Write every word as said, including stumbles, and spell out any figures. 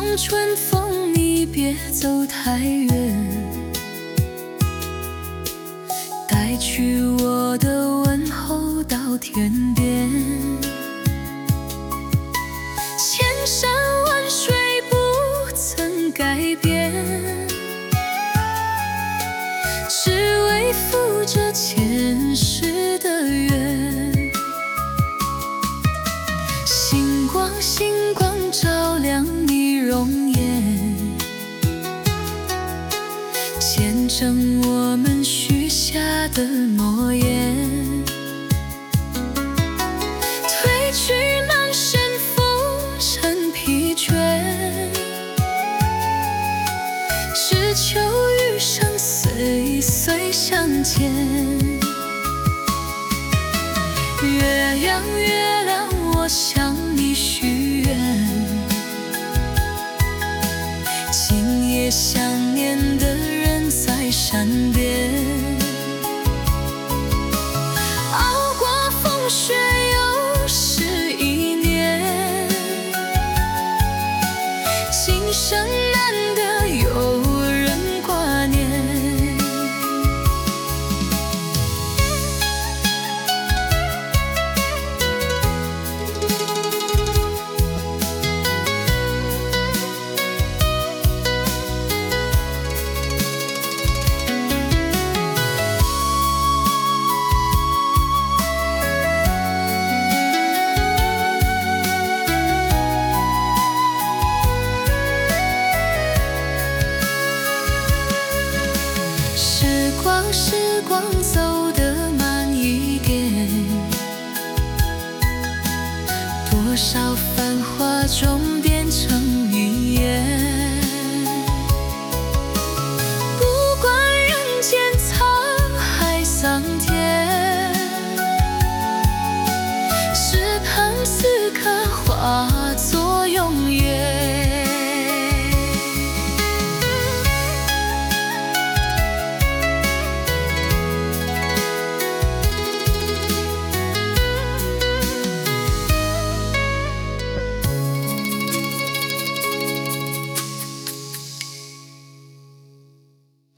春风，你别走太远，带去我的问候到天边。千山万水不曾改变，只为负这前世的缘。星光星光照亮你容颜，见证我们许下的诺言。褪去满身浮尘疲倦，只求余生岁岁相见。月亮月亮，我向你许愿，今夜想念的人在山边。熬过风雪又是一年，今生难得有人挂念。时光时光走得慢一点，多少繁华中